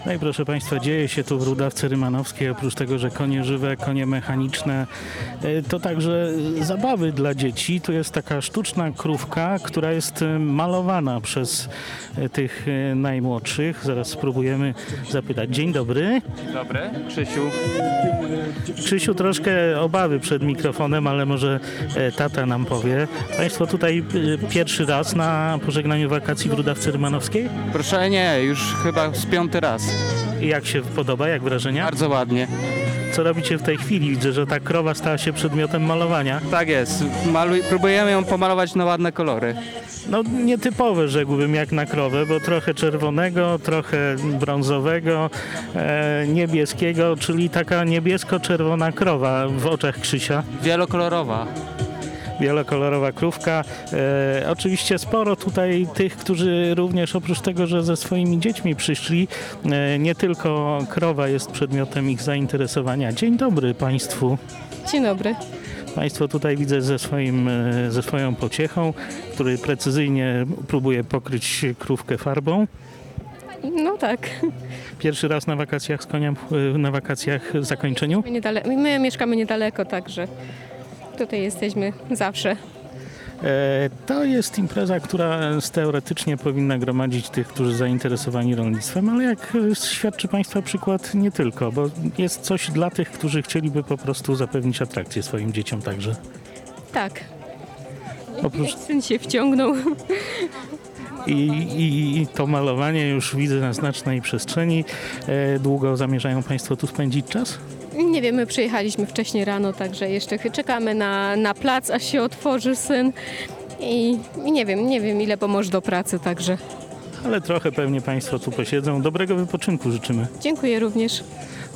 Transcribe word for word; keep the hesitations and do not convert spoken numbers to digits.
No i proszę Państwa, dzieje się tu w Rudawce Rymanowskiej. Oprócz tego, że konie żywe, konie mechaniczne, e, to także zabawy dla dzieci. Tu jest taka sztuczna krówka, która jest e, malowana przez e, tych e, najmłodszych. Zaraz spróbujemy zapytać. Dzień dobry. Dobry, Krzysiu. Krzysiu, troszkę obawy przed mikrofonem, ale może e, tata nam powie. Państwo tutaj e, pierwszy raz na pożegnaniu wakacji w Rudawce Rymanowskiej? Proszę nie, już chyba z piąty raz. I jak się podoba, jak wrażenia? Bardzo ładnie. Co robicie w tej chwili? Widzę, że ta krowa stała się przedmiotem malowania. Tak jest. Maluj, próbujemy ją pomalować na ładne kolory. No nietypowe, rzekłbym, jak na krowę, bo trochę czerwonego, trochę brązowego, e, niebieskiego, czyli taka niebiesko-czerwona krowa w oczach Krzysia. Wielokolorowa. Wielokolorowa krówka. E, oczywiście sporo tutaj tych, którzy również oprócz tego, że ze swoimi dziećmi przyszli, e, nie tylko krowa jest przedmiotem ich zainteresowania. Dzień dobry Państwu. Dzień dobry. Państwo tutaj widzę ze, swoim, e, ze swoją pociechą, który precyzyjnie próbuje pokryć krówkę farbą. No tak. Pierwszy raz na wakacjach z koniem, e, na wakacjach w zakończeniu. My, niedale- my mieszkamy niedaleko, także tutaj jesteśmy zawsze. E, To jest impreza, która teoretycznie powinna gromadzić tych, którzy zainteresowani rolnictwem, ale jak e, świadczy Państwa przykład, nie tylko, bo jest coś dla tych, którzy chcieliby po prostu zapewnić atrakcję swoim dzieciom także. Tak. Oprócz Syn się wciągnął. i, i, i to malowanie już widzę na znacznej przestrzeni. E, Długo zamierzają Państwo tu spędzić czas? Nie wiem, my przyjechaliśmy wcześniej rano, także jeszcze ch- czekamy na, na plac, aż się otworzy syn. I, I nie wiem, nie wiem ile pomoże do pracy, także Ale trochę pewnie Państwo tu posiedzą. Dobrego wypoczynku życzymy. dziękuję również.